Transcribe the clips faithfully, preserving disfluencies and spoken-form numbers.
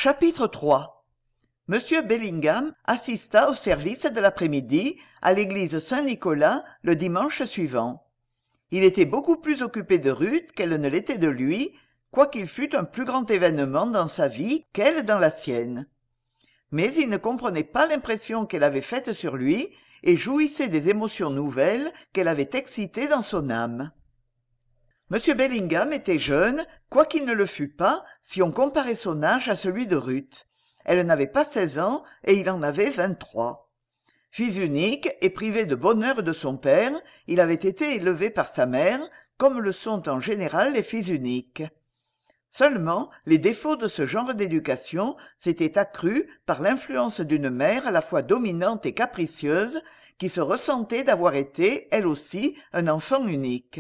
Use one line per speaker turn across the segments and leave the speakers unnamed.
Chapitre trois. Monsieur Bellingham assista au service de l'après-midi à l'église Saint-Nicolas le dimanche suivant. Il était beaucoup plus occupé de Ruth qu'elle ne l'était de lui, quoiqu'il fût un plus grand événement dans sa vie qu'elle dans la sienne. Mais il ne comprenait pas l'impression qu'elle avait faite sur lui et jouissait des émotions nouvelles qu'elle avait excitées dans son âme. Monsieur Bellingham était jeune, quoiqu'il ne le fût pas, si on comparait son âge à celui de Ruth. Elle n'avait pas seize ans et il en avait vingt-trois. Fils unique et privé de bonheur de son père, il avait été élevé par sa mère, comme le sont en général les fils uniques. Seulement, les défauts de ce genre d'éducation s'étaient accrus par l'influence d'une mère à la fois dominante et capricieuse, qui se ressentait d'avoir été, elle aussi, un enfant unique.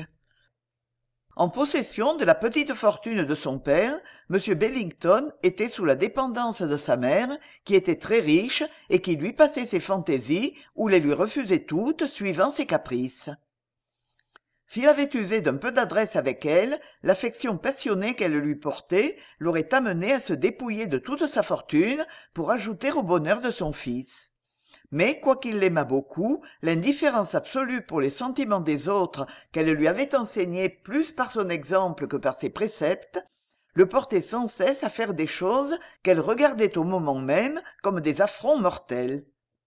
En possession de la petite fortune de son père, M. Bellington était sous la dépendance de sa mère, qui était très riche et qui lui passait ses fantaisies ou les lui refusait toutes suivant ses caprices. S'il avait usé d'un peu d'adresse avec elle, l'affection passionnée qu'elle lui portait l'aurait amené à se dépouiller de toute sa fortune pour ajouter au bonheur de son fils. Mais, quoiqu'il l'aimât beaucoup, l'indifférence absolue pour les sentiments des autres qu'elle lui avait enseignée plus par son exemple que par ses préceptes, le portait sans cesse à faire des choses qu'elle regardait au moment même comme des affronts mortels.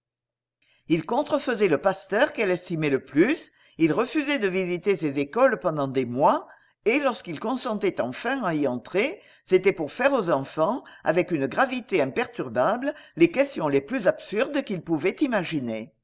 Il contrefaisait le pasteur qu'elle estimait le plus, il refusait de visiter ses écoles pendant des mois, et lorsqu'il consentait enfin à y entrer, c'était pour faire aux enfants, avec une gravité imperturbable, les questions les plus absurdes qu'il pouvait imaginer.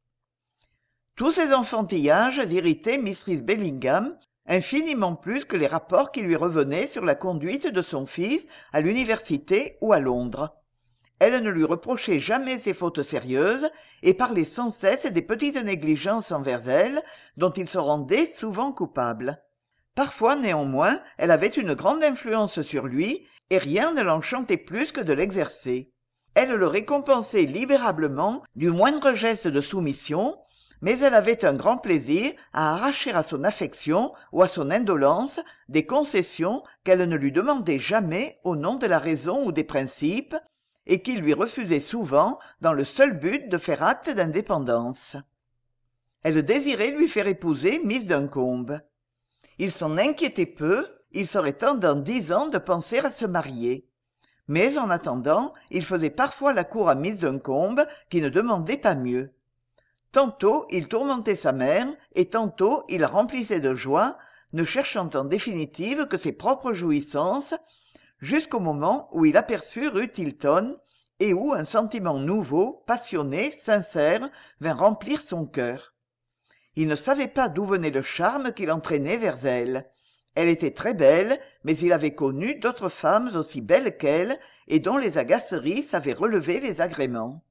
Tous ces enfantillages irritaient Mrs. Bellingham, infiniment plus que les rapports qui lui revenaient sur la conduite de son fils à l'université ou à Londres. Elle ne lui reprochait jamais ses fautes sérieuses et parlait sans cesse des petites négligences envers elle, dont il se rendait souvent coupable. Parfois, néanmoins, elle avait une grande influence sur lui, et rien ne l'enchantait plus que de l'exercer. Elle le récompensait libérablement du moindre geste de soumission, mais elle avait un grand plaisir à arracher à son affection ou à son indolence des concessions qu'elle ne lui demandait jamais au nom de la raison ou des principes, et qu'il lui refusait souvent dans le seul but de faire acte d'indépendance. Elle désirait lui faire épouser Miss Duncombe. Il s'en inquiétait peu, il serait temps dans dix ans de penser à se marier. Mais en attendant, il faisait parfois la cour à Miss Duncombe, qui ne demandait pas mieux. Tantôt il tourmentait sa mère, et tantôt il la remplissait de joie, ne cherchant en définitive que ses propres jouissances, jusqu'au moment où il aperçut Ruth Hilton, et où un sentiment nouveau, passionné, sincère, vint remplir son cœur. Il ne savait pas d'où venait le charme qui l'entraînait vers elle. Elle était très belle, mais il avait connu d'autres femmes aussi belles qu'elle, et dont les agaceries savaient relever les agréments.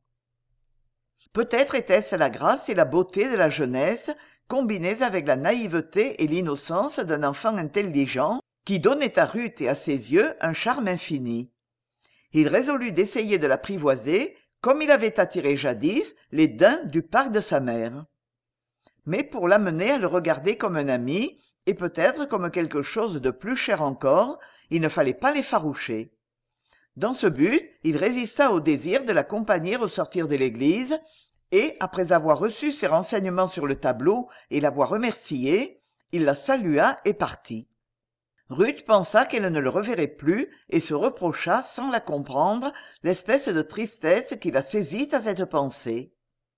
Peut-être était-ce la grâce et la beauté de la jeunesse, combinées avec la naïveté et l'innocence d'un enfant intelligent, qui donnaient à Ruth et à ses yeux un charme infini. Il résolut d'essayer de l'apprivoiser, comme il avait attiré jadis les daims du parc de sa mère. Mais pour l'amener à le regarder comme un ami, et peut-être comme quelque chose de plus cher encore, il ne fallait pas l'effaroucher. Dans ce but, il résista au désir de l'accompagner au sortir de l'église, et, après avoir reçu ses renseignements sur le tableau et l'avoir remerciée, il la salua et partit. Ruth pensa qu'elle ne le reverrait plus et se reprocha, sans la comprendre, l'espèce de tristesse qui la saisit à cette pensée.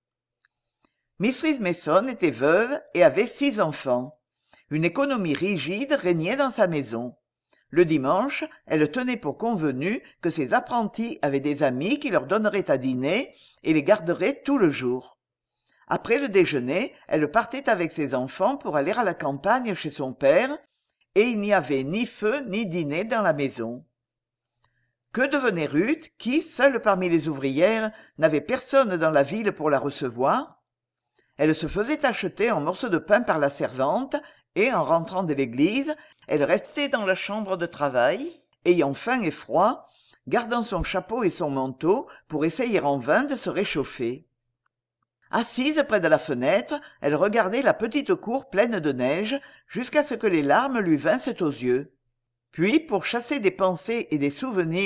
Mrs. Mason était veuve et avait six enfants. Une économie rigide régnait dans sa maison. Le dimanche, elle tenait pour convenu que ses apprentis avaient des amis qui leur donneraient à dîner et les garderaient tout le jour. Après le déjeuner, elle partait avec ses enfants pour aller à la campagne chez son père, et il n'y avait ni feu ni dîner dans la maison. Que devenait Ruth, qui, seule parmi les ouvrières, n'avait personne dans la ville pour la recevoir? Elle se faisait acheter un morceau de pain par la servante, et, en rentrant de l'église, elle restait dans la chambre de travail, ayant faim et froid, gardant son chapeau et son manteau pour essayer en vain de se réchauffer. Assise près de la fenêtre, elle regardait la petite cour pleine de neige jusqu'à ce que les larmes lui vinssent aux yeux. Puis, pour chasser des pensées et des souvenirs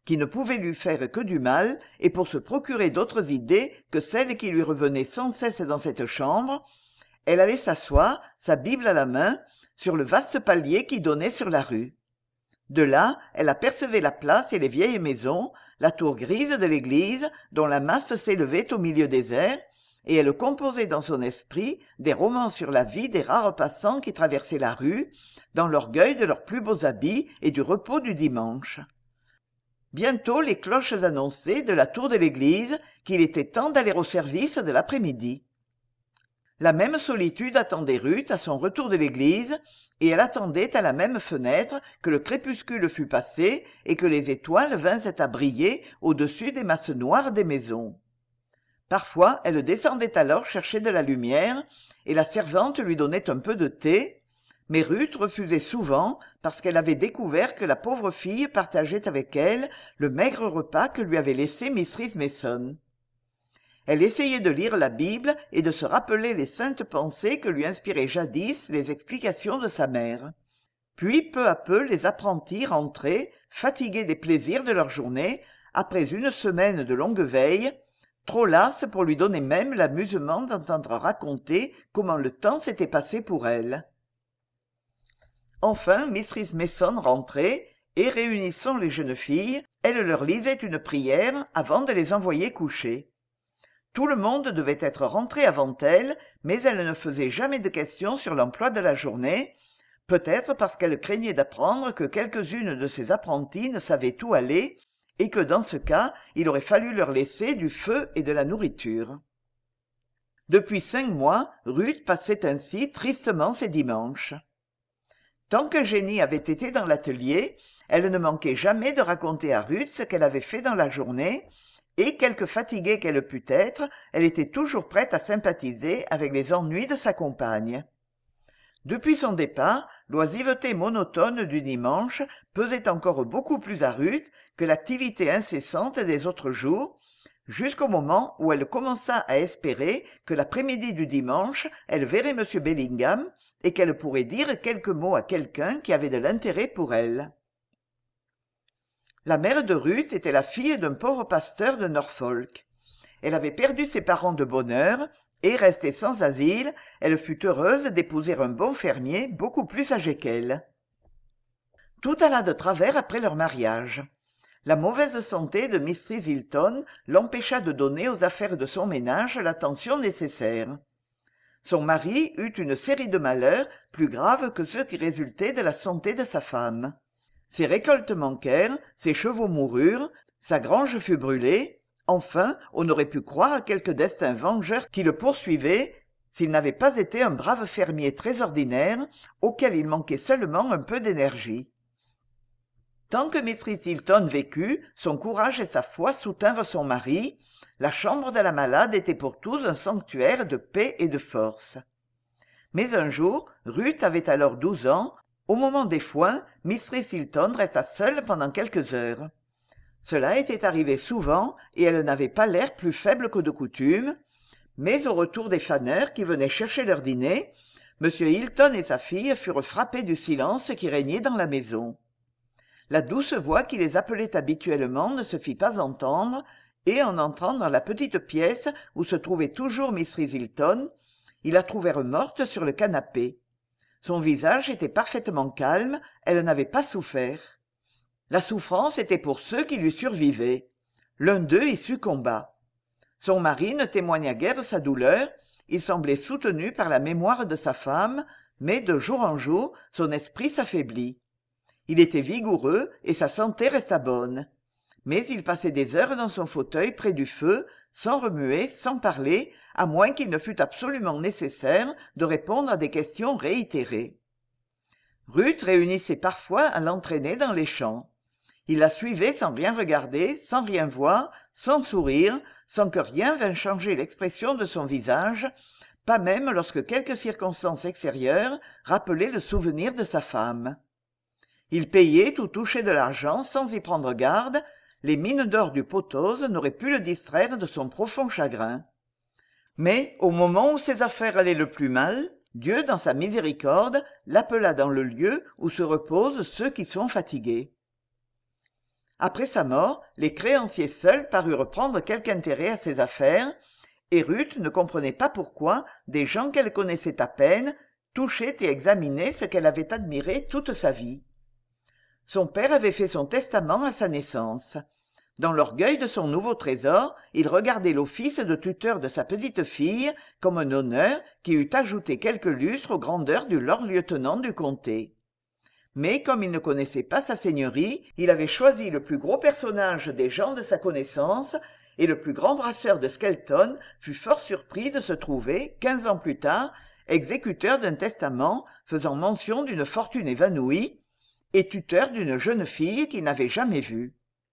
qui ne pouvait lui faire que du mal, et pour se procurer d'autres idées que celles qui lui revenaient sans cesse dans cette chambre, elle allait s'asseoir, sa Bible à la main, sur le vaste palier qui donnait sur la rue. De là, elle apercevait la place et les vieilles maisons, la tour grise de l'église, dont la masse s'élevait au milieu des airs, et elle composait dans son esprit des romans sur la vie des rares passants qui traversaient la rue, dans l'orgueil de leurs plus beaux habits et du repos du dimanche. Bientôt les cloches annonçaient de la tour de l'église qu'il était temps d'aller au service de l'après-midi. La même solitude attendait Ruth à son retour de l'église, et elle attendait à la même fenêtre que le crépuscule fût passé et que les étoiles vinssent à briller au-dessus des masses noires des maisons. Parfois elle descendait alors chercher de la lumière, et la servante lui donnait un peu de thé, mais Ruth refusait souvent parce qu'elle avait découvert que la pauvre fille partageait avec elle le maigre repas que lui avait laissé Mistress Mason. Elle essayait de lire la Bible et de se rappeler les saintes pensées que lui inspiraient jadis les explications de sa mère. Puis peu à peu les apprentis rentraient, fatigués des plaisirs de leur journée, après une semaine de longue veille, trop lasses pour lui donner même l'amusement d'entendre raconter comment le temps s'était passé pour elle. Enfin Mistress Mason rentrait, et réunissant les jeunes filles, elle leur lisait une prière avant de les envoyer coucher. Tout le monde devait être rentré avant elle, mais elle ne faisait jamais de questions sur l'emploi de la journée, peut-être parce qu'elle craignait d'apprendre que quelques-unes de ses apprenties ne savaient où aller, et que dans ce cas il aurait fallu leur laisser du feu et de la nourriture. Depuis cinq mois, Ruth passait ainsi tristement ses dimanches. Tant que Jenny avait été dans l'atelier, elle ne manquait jamais de raconter à Ruth ce qu'elle avait fait dans la journée, et quelque fatiguée qu'elle pût être, elle était toujours prête à sympathiser avec les ennuis de sa compagne. Depuis son départ, l'oisiveté monotone du dimanche pesait encore beaucoup plus à Ruth que l'activité incessante des autres jours, jusqu'au moment où elle commença à espérer que l'après-midi du dimanche, elle verrait M. Bellingham et qu'elle pourrait dire quelques mots à quelqu'un qui avait de l'intérêt pour elle. La mère de Ruth était la fille d'un pauvre pasteur de Norfolk. Elle avait perdu ses parents de bonne heure, et, restée sans asile, elle fut heureuse d'épouser un bon fermier beaucoup plus âgé qu'elle. Tout alla de travers après leur mariage. La mauvaise santé de Mistress Hilton l'empêcha de donner aux affaires de son ménage l'attention nécessaire. Son mari eut une série de malheurs plus graves que ceux qui résultaient de la santé de sa femme. Ses récoltes manquèrent, ses chevaux moururent, sa grange fut brûlée. Enfin, on aurait pu croire à quelque destin vengeur qui le poursuivait s'il n'avait pas été un brave fermier très ordinaire, auquel il manquait seulement un peu d'énergie. Tant que Mistress Hilton vécut, son courage et sa foi soutinrent son mari. La chambre de la malade était pour tous un sanctuaire de paix et de force. Mais un jour, Ruth avait alors douze ans. Au moment des foins, Mistress Hilton resta seule pendant quelques heures. Cela était arrivé souvent, et elle n'avait pas l'air plus faible que de coutume, mais au retour des faneurs qui venaient chercher leur dîner, M. Hilton et sa fille furent frappés du silence qui régnait dans la maison. La douce voix qui les appelait habituellement ne se fit pas entendre, et en entrant dans la petite pièce où se trouvait toujours Mistress Hilton, ils la trouvèrent morte sur le canapé. Son visage était parfaitement calme, elle n'avait pas souffert. La souffrance était pour ceux qui lui survivaient. L'un d'eux y succomba. Son mari ne témoigna guère sa douleur, il semblait soutenu par la mémoire de sa femme, mais de jour en jour, son esprit s'affaiblit. Il était vigoureux et sa santé resta bonne. Mais il passait des heures dans son fauteuil près du feu, sans remuer, sans parler, à moins qu'il ne fût absolument nécessaire de répondre à des questions réitérées. Ruth réunissait parfois à l'entraîner dans les champs. Il la suivait sans rien regarder, sans rien voir, sans sourire, sans que rien vînt changer l'expression de son visage, pas même lorsque quelques circonstances extérieures rappelaient le souvenir de sa femme. Il payait ou touchait de l'argent sans y prendre garde. Les mines d'or du Potose n'auraient pu le distraire de son profond chagrin. Mais, au moment où ses affaires allaient le plus mal, Dieu, dans sa miséricorde, l'appela dans le lieu où se reposent ceux qui sont fatigués. Après sa mort, les créanciers seuls parurent prendre quelque intérêt à ses affaires, et Ruth ne comprenait pas pourquoi des gens qu'elle connaissait à peine touchaient et examinaient ce qu'elle avait admiré toute sa vie. Son père avait fait son testament à sa naissance. Dans l'orgueil de son nouveau trésor, il regardait l'office de tuteur de sa petite-fille comme un honneur qui eût ajouté quelque lustre aux grandeurs du lord-lieutenant du comté. Mais comme il ne connaissait pas sa seigneurie, il avait choisi le plus gros personnage des gens de sa connaissance, et le plus grand brasseur de Skelton fut fort surpris de se trouver, quinze ans plus tard, exécuteur d'un testament faisant mention d'une fortune évanouie, et tuteur d'une jeune fille qu'il n'avait jamais vue.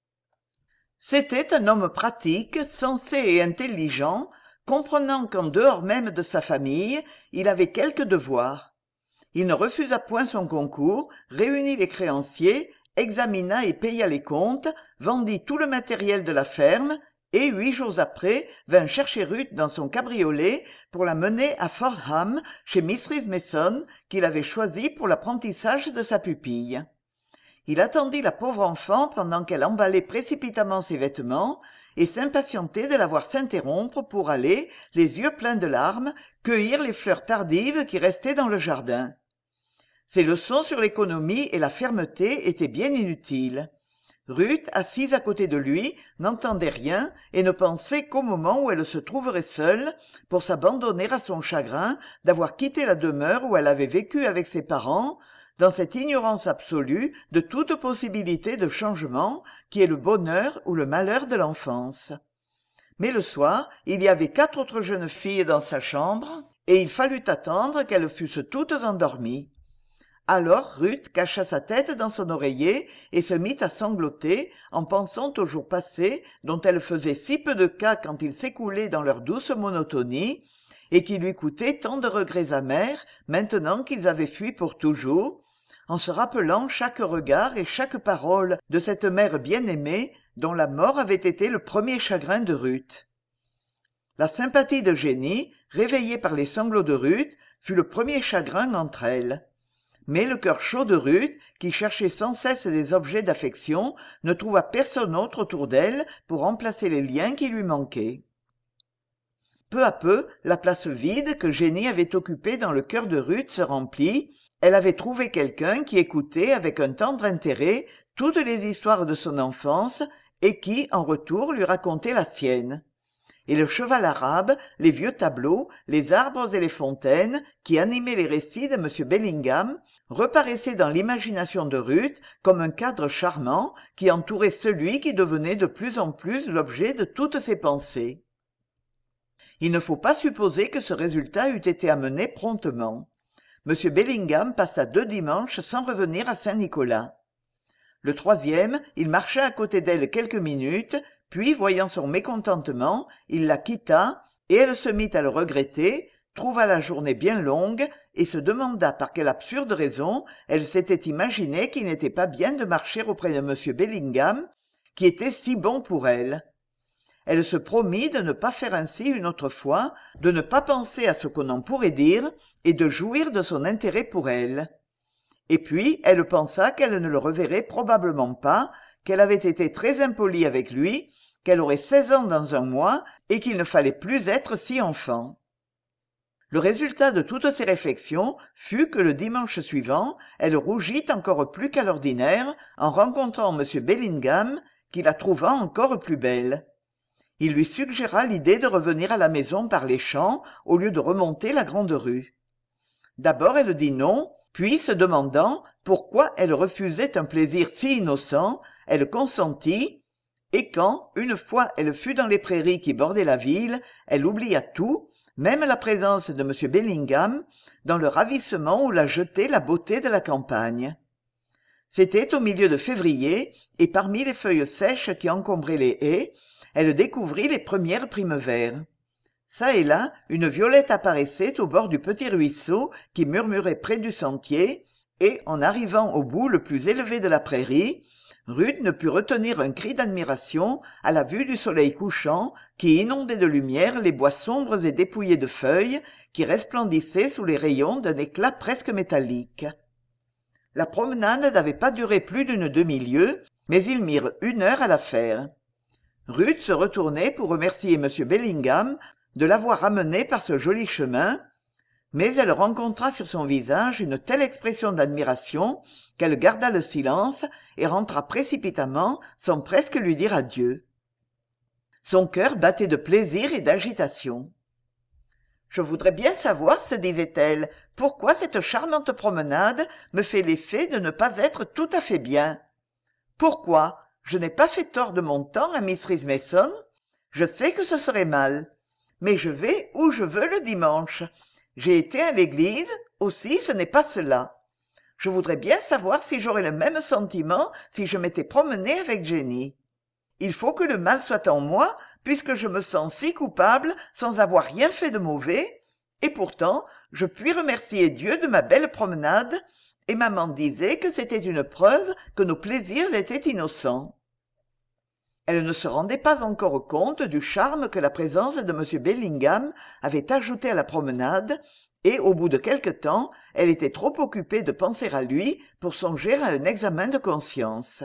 C'était un homme pratique, sensé et intelligent, comprenant qu'en dehors même de sa famille, il avait quelques devoirs. Il ne refusa point son concours, réunit les créanciers, examina et paya les comptes, vendit tout le matériel de la ferme, et huit jours après vint chercher Ruth dans son cabriolet pour la mener à Fordham chez Mrs Mason, qu'il avait choisie pour l'apprentissage de sa pupille. Il attendit la pauvre enfant pendant qu'elle emballait précipitamment ses vêtements et s'impatientait de la voir s'interrompre pour aller, les yeux pleins de larmes, cueillir les fleurs tardives qui restaient dans le jardin. Ses leçons sur l'économie et la fermeté étaient bien inutiles. Ruth, assise à côté de lui, n'entendait rien et ne pensait qu'au moment où elle se trouverait seule pour s'abandonner à son chagrin d'avoir quitté la demeure où elle avait vécu avec ses parents, dans cette ignorance absolue de toute possibilité de changement qui est le bonheur ou le malheur de l'enfance. Mais le soir, il y avait quatre autres jeunes filles dans sa chambre, et il fallut attendre qu'elles fussent toutes endormies. Alors Ruth cacha sa tête dans son oreiller et se mit à sangloter en pensant aux jours passés dont elle faisait si peu de cas quand ils s'écoulaient dans leur douce monotonie, et qui lui coûtaient tant de regrets amers maintenant qu'ils avaient fui pour toujours, en se rappelant chaque regard et chaque parole de cette mère bien-aimée dont la mort avait été le premier chagrin de Ruth. La sympathie de Jenny, réveillée par les sanglots de Ruth, fut le premier chagrin entre elles. Mais le cœur chaud de Ruth, qui cherchait sans cesse des objets d'affection, ne trouva personne autre autour d'elle pour remplacer les liens qui lui manquaient. Peu à peu, la place vide que Jenny avait occupée dans le cœur de Ruth se remplit. Elle avait trouvé quelqu'un qui écoutait avec un tendre intérêt toutes les histoires de son enfance et qui, en retour, lui racontait la sienne. Et le cheval arabe, les vieux tableaux, les arbres et les fontaines, qui animaient les récits de M. Bellingham, reparaissaient dans l'imagination de Ruth comme un cadre charmant qui entourait celui qui devenait de plus en plus l'objet de toutes ses pensées. Il ne faut pas supposer que ce résultat eût été amené promptement. M. Bellingham passa deux dimanches sans revenir à Saint-Nicolas. Le troisième, il marcha à côté d'elle quelques minutes, puis, voyant son mécontentement, il la quitta, et elle se mit à le regretter, trouva la journée bien longue, et se demanda par quelle absurde raison elle s'était imaginé qu'il n'était pas bien de marcher auprès de M. Bellingham, qui était si bon pour elle. Elle se promit de ne pas faire ainsi une autre fois, de ne pas penser à ce qu'on en pourrait dire, et de jouir de son intérêt pour elle. Et puis, elle pensa qu'elle ne le reverrait probablement pas, qu'elle avait été très impolie avec lui, qu'elle aurait seize ans dans un mois, et qu'il ne fallait plus être si enfant. Le résultat de toutes ces réflexions fut que le dimanche suivant, elle rougit encore plus qu'à l'ordinaire en rencontrant M. Bellingham, qui la trouva encore plus belle. Il lui suggéra l'idée de revenir à la maison par les champs au lieu de remonter la grande rue. D'abord elle dit non, puis, se demandant pourquoi elle refusait un plaisir si innocent, elle consentit, et quand, une fois elle fut dans les prairies qui bordaient la ville, elle oublia tout, même la présence de M. Bellingham, dans le ravissement où la jetait la beauté de la campagne. C'était au milieu de février, et parmi les feuilles sèches qui encombraient les haies, elle découvrit les premières primevères. Ça et là, une violette apparaissait au bord du petit ruisseau qui murmurait près du sentier, et, en arrivant au bout le plus élevé de la prairie, Ruth ne put retenir un cri d'admiration à la vue du soleil couchant qui inondait de lumière les bois sombres et dépouillés de feuilles qui resplendissaient sous les rayons d'un éclat presque métallique. La promenade n'avait pas duré plus d'une demi-lieue, mais ils mirent une heure à la faire. Ruth se retournait pour remercier m Bellingham de l'avoir amenée par ce joli chemin, mais elle rencontra sur son visage une telle expression d'admiration qu'elle garda le silence et rentra précipitamment sans presque lui dire adieu. Son cœur battait de plaisir et d'agitation. « Je voudrais bien savoir, se disait-elle, pourquoi cette charmante promenade me fait l'effet de ne pas être tout à fait bien. Pourquoi? Je n'ai pas fait tort de mon temps à Mistress Mason. Je sais que ce serait mal. Mais je vais où je veux le dimanche. J'ai été à l'église, aussi ce n'est pas cela. Je voudrais bien savoir si j'aurais le même sentiment si je m'étais promenée avec Jenny. Il faut que le mal soit en moi, puisque je me sens si coupable sans avoir rien fait de mauvais, et pourtant je puis remercier Dieu de ma belle promenade, et maman disait que c'était une preuve que nos plaisirs étaient innocents. Elle ne se rendait pas encore compte du charme que la présence de m Bellingham avait ajouté à la promenade, et au bout de quelque temps elle était trop occupée de penser à lui pour songer à un examen de conscience.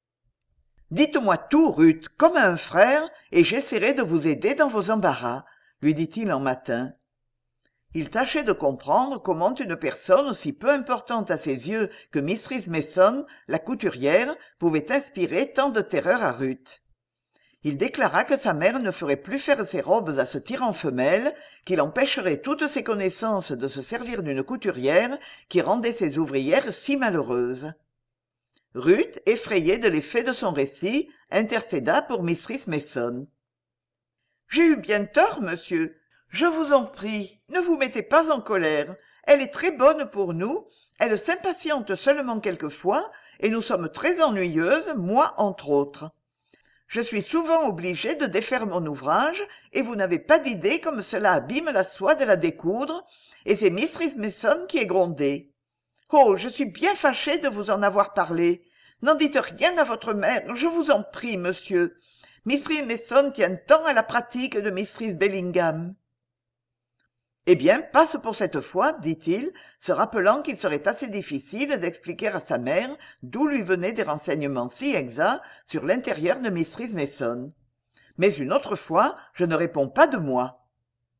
« Dites-moi tout, Ruth, comme à un frère, et j'essaierai de vous aider dans vos embarras, » lui dit-il un matin. Il tâchait de comprendre comment une personne aussi peu importante à ses yeux que Mistress Mason, la couturière, pouvait inspirer tant de terreur à Ruth. Il déclara que sa mère ne ferait plus faire ses robes à ce tyran femelle, qu'il empêcherait toutes ses connaissances de se servir d'une couturière qui rendait ses ouvrières si malheureuses. Ruth, effrayée de l'effet de son récit, intercéda pour Mistress Mason. « J'ai eu bien tort, monsieur. Je vous en prie, ne vous mettez pas en colère. Elle est très bonne pour nous, elle s'impatiente seulement quelquefois, et nous sommes très ennuyeuses, moi entre autres. Je suis souvent obligée de défaire mon ouvrage, et vous n'avez pas d'idée comme cela abîme la soie de la découdre, et c'est Mistress Mason qui est grondée. Oh, je suis bien fâchée de vous en avoir parlé. N'en dites rien à votre mère, je vous en prie, monsieur. Mistress Mason tient tant à la pratique de Mistress Bellingham. » « Eh bien, passe pour cette fois, dit-il, se rappelant qu'il serait assez difficile d'expliquer à sa mère d'où lui venaient des renseignements si exacts sur l'intérieur de Mistress Mason. Mais une autre fois, je ne réponds pas de moi.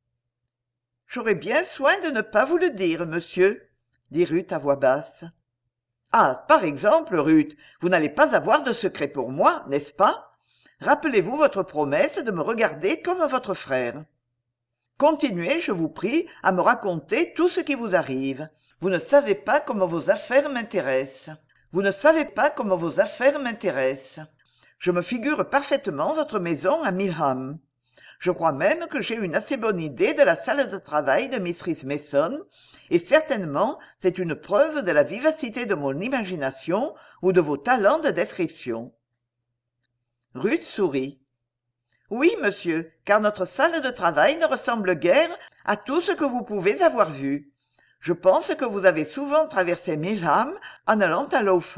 « J'aurai bien soin de ne pas vous le dire, monsieur, » dit Ruth à voix basse. « Ah, par exemple, Ruth, vous n'allez pas avoir de secret pour moi, n'est-ce pas? Rappelez-vous votre promesse de me regarder comme votre frère. Continuez, je vous prie, à me raconter tout ce qui vous arrive. Vous ne savez pas comment vos affaires m'intéressent. Vous ne savez pas comment vos affaires m'intéressent. Je me figure parfaitement votre maison à Milham. Je crois même que j'ai une assez bonne idée de la salle de travail de Mistress Mason, et certainement c'est une preuve de la vivacité de mon imagination ou de vos talents de description. » Ruth sourit. « Oui, monsieur, car notre salle de travail ne ressemble guère à tout ce que vous pouvez avoir vu. Je pense que vous avez souvent traversé Milham en allant à Lawford. »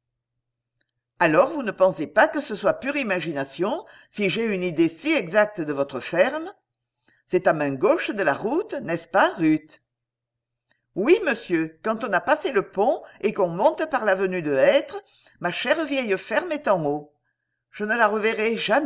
« Alors vous ne pensez pas que ce soit pure imagination si j'ai une idée si exacte de votre ferme? C'est à main gauche de la route, n'est-ce pas, Ruth? »« Oui, monsieur, quand on a passé le pont et qu'on monte par l'avenue de Hêtres, ma chère vieille ferme est en haut. Je ne la reverrai jamais. »«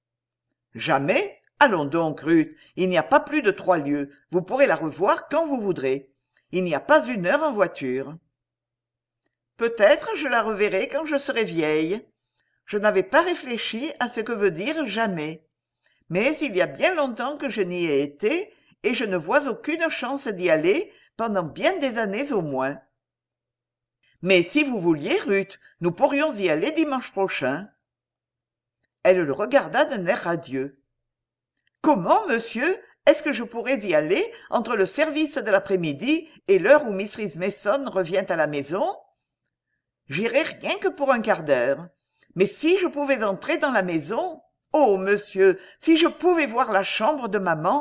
Jamais? Allons donc, Ruth, il n'y a pas plus de trois lieues. Vous pourrez la revoir quand vous voudrez. Il n'y a pas une heure en voiture. »« Peut-être je la reverrai quand je serai vieille. Je n'avais pas réfléchi à ce que veut dire jamais. Mais il y a bien longtemps que je n'y ai été, et je ne vois aucune chance d'y aller pendant bien des années au moins. Mais si vous vouliez, Ruth, nous pourrions y aller dimanche prochain. » Elle le regarda d'un air radieux. « Comment, monsieur, est-ce que je pourrais y aller entre le service de l'après-midi et l'heure où Mistress Mason revient à la maison? J'irai rien que pour un quart d'heure. Mais si je pouvais entrer dans la maison, oh, monsieur, si je pouvais voir la chambre de maman. »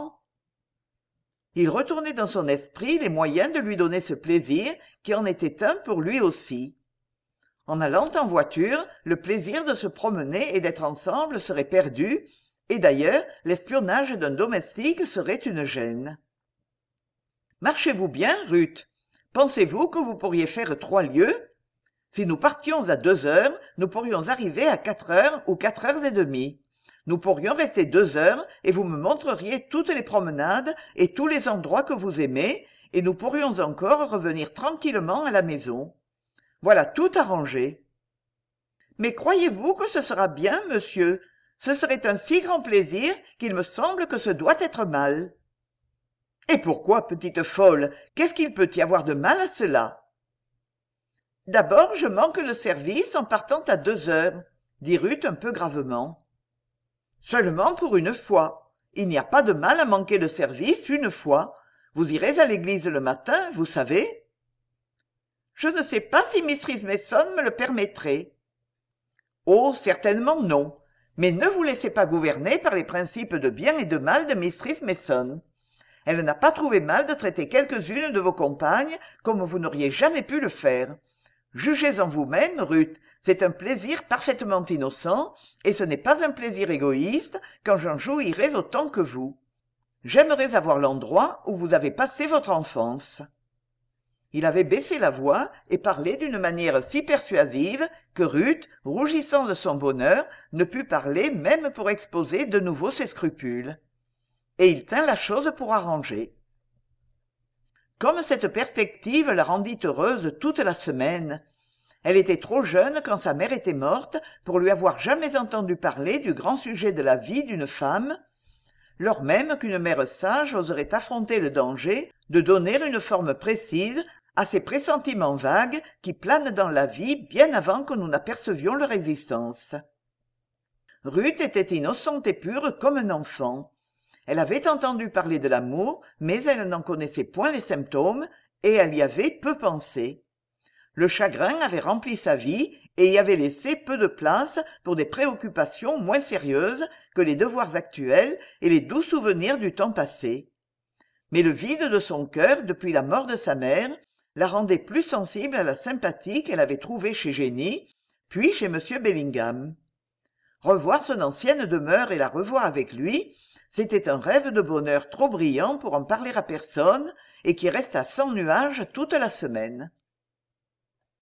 Il retournait dans son esprit les moyens de lui donner ce plaisir qui en était un pour lui aussi. En allant en voiture, le plaisir de se promener et d'être ensemble serait perdu, et d'ailleurs l'espionnage d'un domestique serait une gêne. « Marchez-vous bien, Ruth? Pensez-vous que vous pourriez faire trois lieues? Si nous partions à deux heures, nous pourrions arriver à quatre heures ou quatre heures et demie. Nous pourrions rester deux heures et vous me montreriez toutes les promenades et tous les endroits que vous aimez, et nous pourrions encore revenir tranquillement à la maison. Voilà tout arrangé. Mais croyez-vous que ce sera bien, monsieur? Ce serait un si grand plaisir qu'il me semble que ce doit être mal. Et pourquoi, petite folle? Qu'est-ce qu'il peut y avoir de mal à cela? D'abord, je manque le service en partant à deux heures, dit Ruth un peu gravement. Seulement pour une fois. Il n'y a pas de mal à manquer le service une fois. Vous irez à l'église le matin, vous savez. Je ne sais pas si Mistress Mason me le permettrait. Oh, certainement non. Mais ne vous laissez pas gouverner par les principes de bien et de mal de Mistress Mason. Elle n'a pas trouvé mal de traiter quelques-unes de vos compagnes comme vous n'auriez jamais pu le faire. Jugez en vous-même, Ruth, c'est un plaisir parfaitement innocent, et ce n'est pas un plaisir égoïste quand j'en jouirais autant que vous. J'aimerais avoir l'endroit où vous avez passé votre enfance. Il avait baissé la voix et parlait d'une manière si persuasive que Ruth, rougissant de son bonheur, ne put parler même pour exposer de nouveau ses scrupules. Et il tint la chose pour arrangée. Comme cette perspective la rendit heureuse toute la semaine. Elle était trop jeune quand sa mère était morte pour lui avoir jamais entendu parler du grand sujet de la vie d'une femme, lors même qu'une mère sage oserait affronter le danger de donner une forme précise à ces pressentiments vagues qui planent dans la vie bien avant que nous n'apercevions leur existence. Ruth était innocente et pure comme un enfant. Elle avait entendu parler de l'amour, mais elle n'en connaissait point les symptômes, et elle y avait peu pensé. Le chagrin avait rempli sa vie et y avait laissé peu de place pour des préoccupations moins sérieuses que les devoirs actuels et les doux souvenirs du temps passé. Mais le vide de son cœur depuis la mort de sa mère la rendait plus sensible à la sympathie qu'elle avait trouvée chez Jenny, puis chez M. Bellingham. Revoir son ancienne demeure et la revoir avec lui, c'était un rêve de bonheur trop brillant pour en parler à personne et qui resta sans nuage toute la semaine.